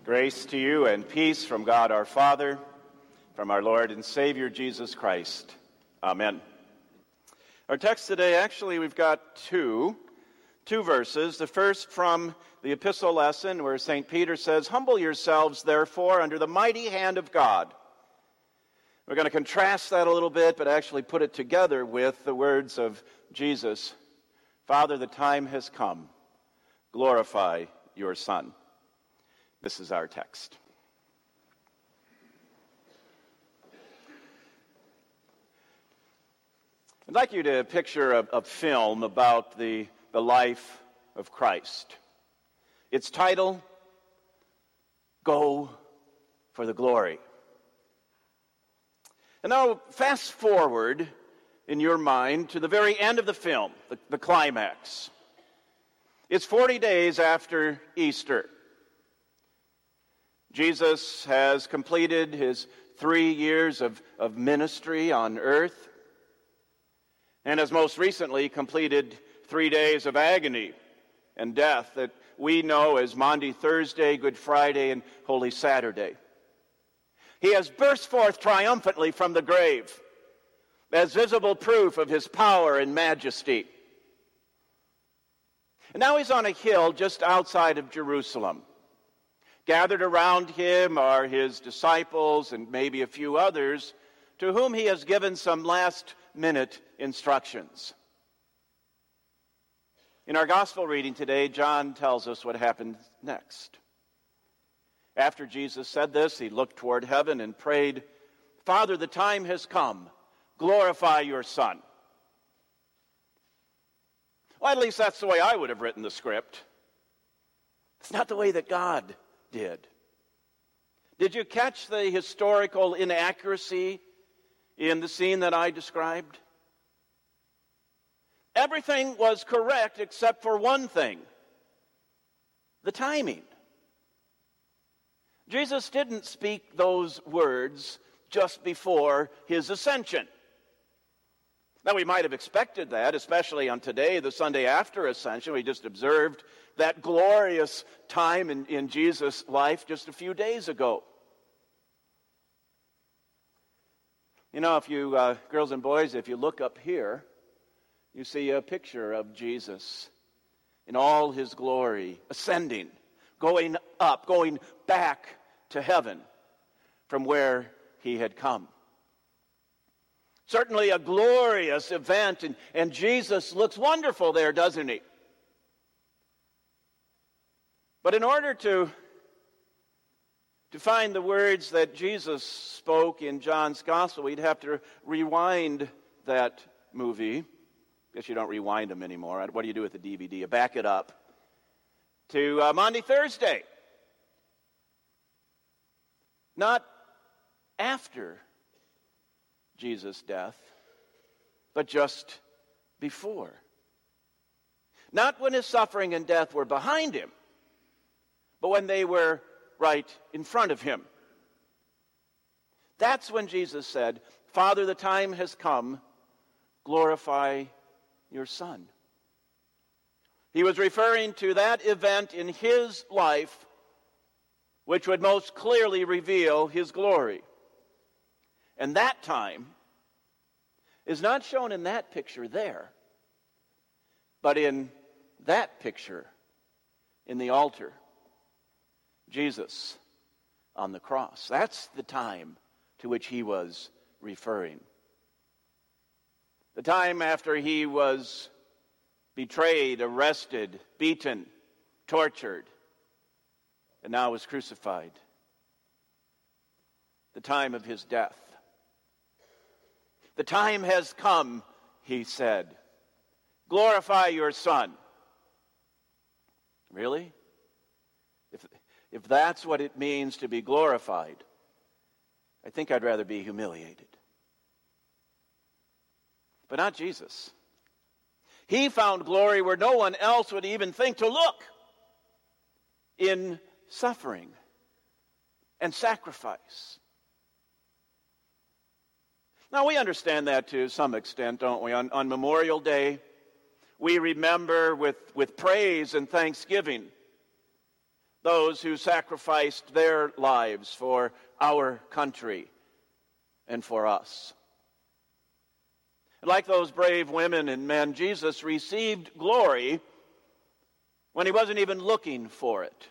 Grace to you and peace from God our Father, from our Lord and Savior Jesus Christ. Amen. Our text today, actually, we've got two verses. The first from the epistle lesson where St. Peter says, "Humble yourselves, therefore, under the mighty hand of God." We're going to contrast that a little bit, but actually put it together with the words of Jesus. "Father, the time has come. Glorify your Son." This is our text. I'd like you to picture a film about the life of Christ. Its title, Go for the Glory. And now fast forward in your mind to the very end of the film, the climax. It's 40 days after Easter. Jesus has completed his 3 years of ministry on earth and has most recently completed 3 days of agony and death that we know as Maundy Thursday, Good Friday, and Holy Saturday. He has burst forth triumphantly from the grave as visible proof of his power and majesty. And now he's on a hill just outside of Jerusalem. Gathered around him are his disciples and maybe a few others to whom he has given some last-minute instructions. In our gospel reading today, John tells us what happened next. After Jesus said this, he looked toward heaven and prayed, "Father, the time has come. Glorify your Son." Well, at least that's the way I would have written the script. It's not the way that God did. Did you catch the historical inaccuracy in the scene that I described? Everything was correct except for one thing: the timing. Jesus didn't speak those words just before his ascension. Now, we might have expected that, especially on today, the Sunday after Ascension. We just observed that glorious time in Jesus' life just a few days ago. You know, if you, girls and boys, if you look up here, you see a picture of Jesus in all his glory, ascending, going up, going back to heaven from where he had come. Certainly a glorious event, and Jesus looks wonderful there, doesn't he? But in order to find the words that Jesus spoke in John's Gospel, we'd have to rewind that movie. I guess you don't rewind them anymore. What do you do with the DVD? You back it up to Maundy Thursday. Not after Jesus' death, but just before. Not when his suffering and death were behind him, but when they were right in front of him. That's when Jesus said, "Father, the time has come. Glorify your Son." He was referring to that event in his life which would most clearly reveal his glory. And that time is not shown in that picture there, but in that picture in the altar. Jesus on the cross. That's the time to which he was referring. The time after he was betrayed, arrested, beaten, tortured, and now was crucified. The time of his death. "The time has come," he said. "Glorify your Son." Really? If that's what it means to be glorified, I think I'd rather be humiliated. But not Jesus. He found glory where no one else would even think to look, in suffering and sacrifice. Now, we understand that to some extent, don't we? On Memorial Day, we remember with praise and thanksgiving those who sacrificed their lives for our country and for us. And like those brave women and men, Jesus received glory when he wasn't even looking for it.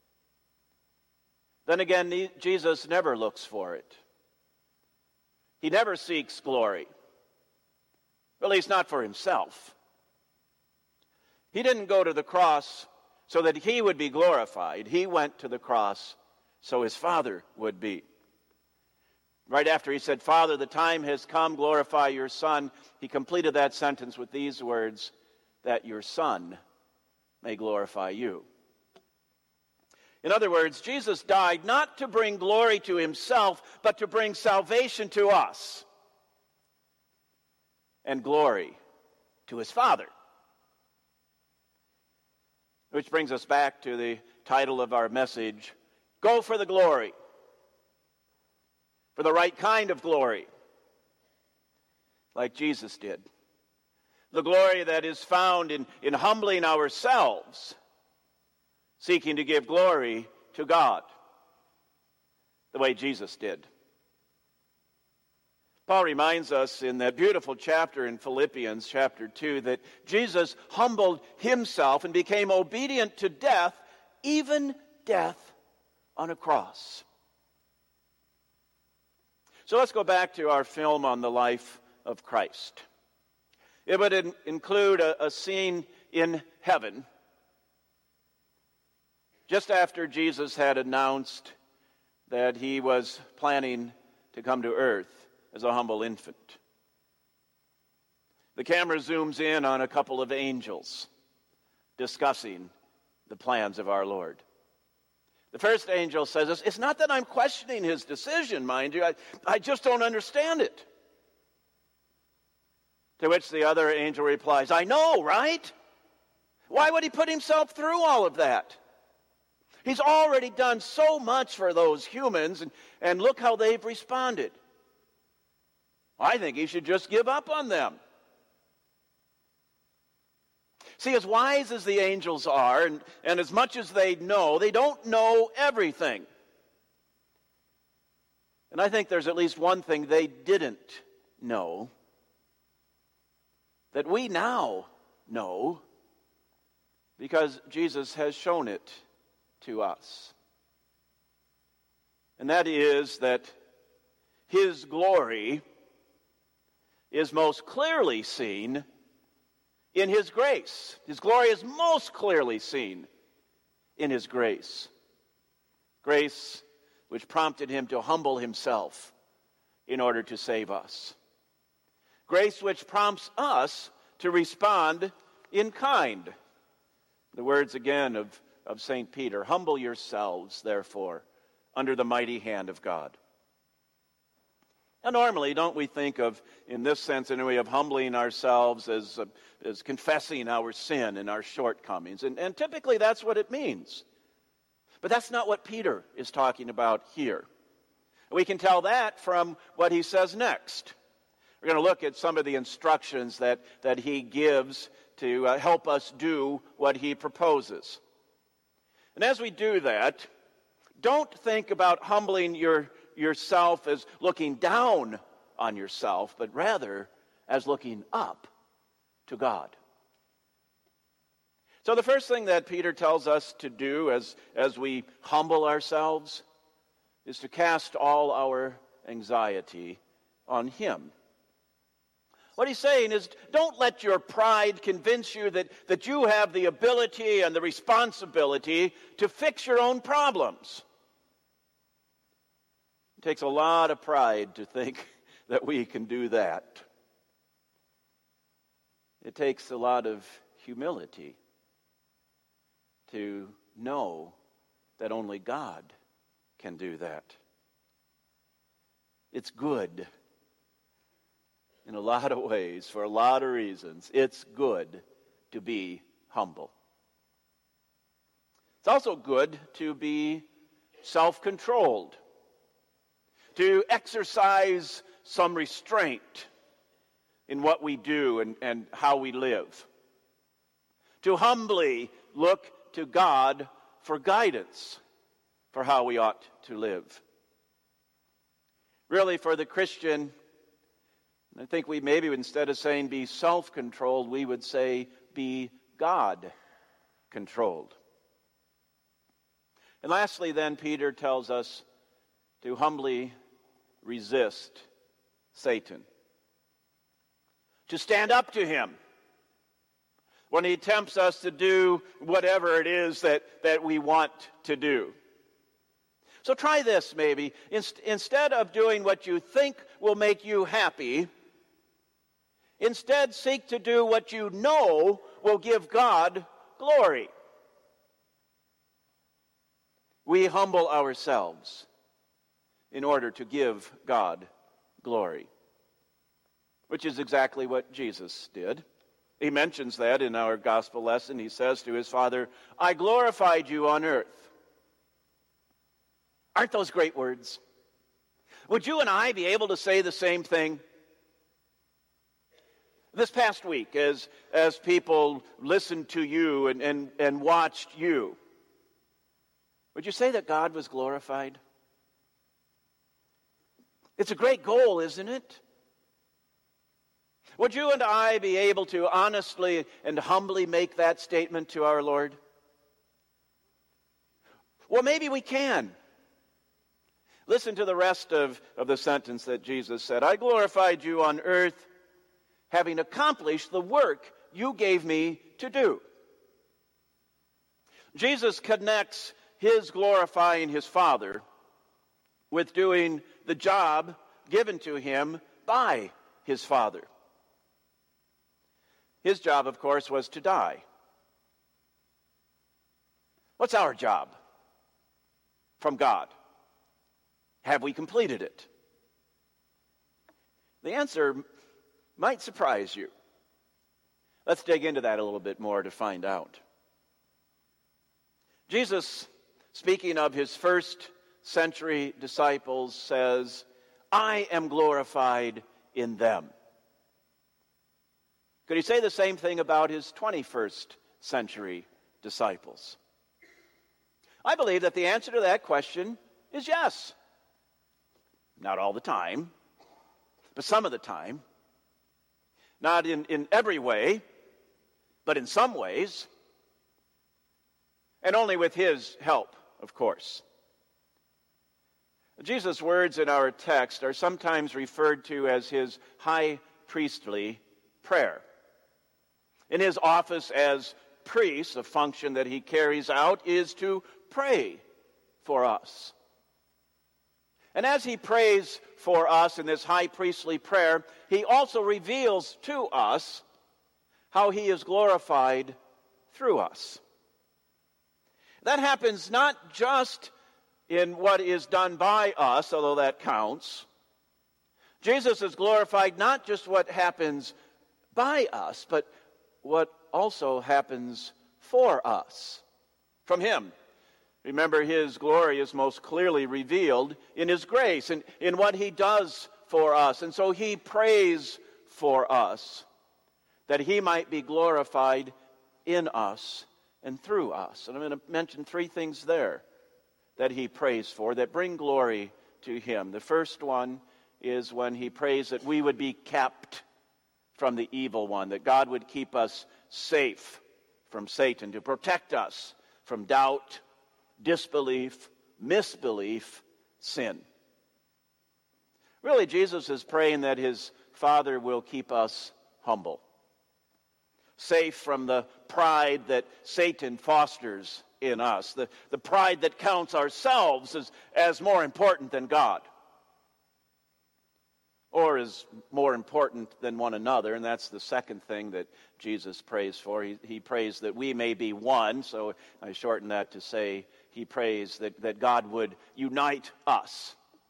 Then again, Jesus never looks for it. He never seeks glory, at least not for himself. He didn't go to the cross so that he would be glorified. He went to the cross so his Father would be. Right after he said, "Father, the time has come, glorify your Son," he completed that sentence with these words, "that your Son may glorify you." In other words, Jesus died not to bring glory to himself, but to bring salvation to us and glory to his Father. Which brings us back to the title of our message, Go for the Glory. For the right kind of glory, like Jesus did. The glory that is found in humbling ourselves, seeking to give glory to God, the way Jesus did. Paul reminds us in that beautiful chapter in Philippians chapter 2 that Jesus humbled himself and became obedient to death, even death on a cross. So let's go back to our film on the life of Christ. It would include a scene in heaven just after Jesus had announced that he was planning to come to earth as a humble infant. The camera zooms in on a couple of angels discussing the plans of our Lord. The first angel says this, "It's not that I'm questioning his decision, mind you. I just don't understand it." To which the other angel replies, "I know, right? Why would he put himself through all of that? He's already done so much for those humans, and look how they've responded. I think he should just give up on them." See, as wise as the angels are, and as much as they don't know everything. And I think there's at least one thing they didn't know that we now know because Jesus has shown it to us. And that is that his glory is most clearly seen in his grace. His glory is most clearly seen in his grace. Grace which prompted him to humble himself in order to save us. Grace which prompts us to respond in kind. The words again of St. Peter, "Humble yourselves, therefore, under the mighty hand of God." Now, normally, don't we think of, in this sense anyway, of humbling ourselves as confessing our sin and our shortcomings. And typically that's what it means. But that's not what Peter is talking about here. We can tell that from what he says next. We're going to look at some of the instructions that he gives to help us do what he proposes. And as we do that, don't think about humbling yourself as looking down on yourself, but rather as looking up to God. So the first thing that Peter tells us to do as we humble ourselves is to cast all our anxiety on him. What he's saying is, don't let your pride convince you that you have the ability and the responsibility to fix your own problems. It takes a lot of pride to think that we can do that. It takes a lot of humility to know that only God can do that. It's good in a lot of ways, for a lot of reasons. It's good to be humble. It's also good to be self-controlled, to exercise some restraint in what we do and how we live, to humbly look to God for guidance for how we ought to live. Really, for the Christian, I think we maybe instead of saying be self-controlled, we would say be God-controlled. And lastly, then, Peter tells us to humbly resist Satan, to stand up to him when he tempts us to do whatever it is that we want to do. So try this maybe. Instead of doing what you think will make you happy, instead seek to do what you know will give God glory. We humble ourselves in order to give God glory, which is exactly what Jesus did. He mentions that in our gospel lesson. He says to his Father, I glorified you on earth. Aren't those great words? Would you and I be able to say the same thing? This past week, as people listened to you and watched you, would you say that God was glorified? It's a great goal, isn't it? Would you and I be able to honestly and humbly make that statement to our Lord? Well, maybe we can. Listen to the rest of the sentence that Jesus said. I glorified you on earth, having accomplished the work you gave me to do. Jesus connects his glorifying his Father with doing the job given to him by his Father. His job, of course, was to die. What's our job from God? Have we completed it? The answer might surprise you. Let's dig into that a little bit more to find out. Jesus, speaking of his first century disciples, says, I am glorified in them. Could he say the same thing about his 21st century disciples? I believe that the answer to that question is yes. Not all the time, but some of the time. Not in every way, but in some ways. And only with his help, of course. Jesus' words in our text are sometimes referred to as his high priestly prayer. In his office as priest, a function that he carries out is to pray for us. And as he prays for us in this high priestly prayer, he also reveals to us how he is glorified through us. That happens not just in what is done by us, although that counts. Jesus is glorified not just what happens by us, but what also happens for us from him. Remember, his glory is most clearly revealed in his grace and in what he does for us. And so he prays for us that he might be glorified in us and through us. And I'm going to mention three things there that he prays for that bring glory to him. The first one is when he prays that we would be kept from the evil one, that God would keep us safe from Satan, to protect us from doubt, disbelief, misbelief, sin. Really, Jesus is praying that his Father will keep us humble, safe from the pride that Satan fosters in us, the pride that counts ourselves as more important than God, or is more important than one another. And that's the second thing that Jesus prays for. He prays that we may be one, so I shorten that to say he prays that God would unite us.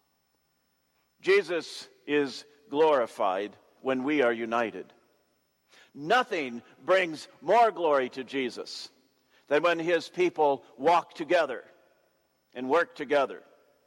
Jesus is glorified when we are united. Nothing brings more glory to Jesus than when his people walk together and work together.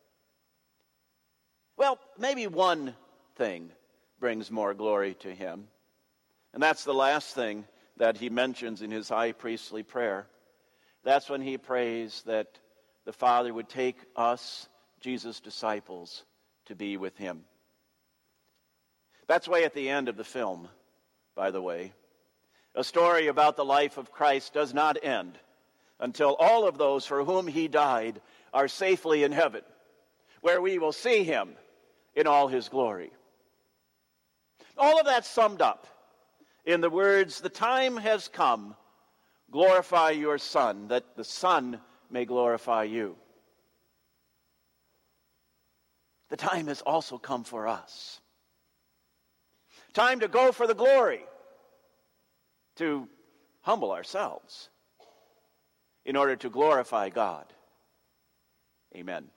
Well, maybe one thing brings more glory to him, and that's the last thing that he mentions in his high priestly prayer. That's when he prays that the Father would take us, Jesus' disciples, to be with him. That's way at the end of the film, by the way. A story about the life of Christ does not end until all of those for whom he died are safely in heaven, where we will see him in all his glory. All of that summed up in the words, "The time has come, glorify your Son, that the Son may glorify you." The time has also come for us. Time to go for the glory, to humble ourselves in order to glorify God. Amen.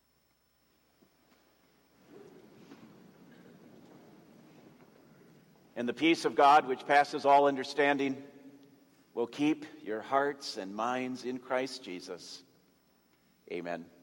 And the peace of God, which passes all understanding, will keep your hearts and minds in Christ Jesus. Amen.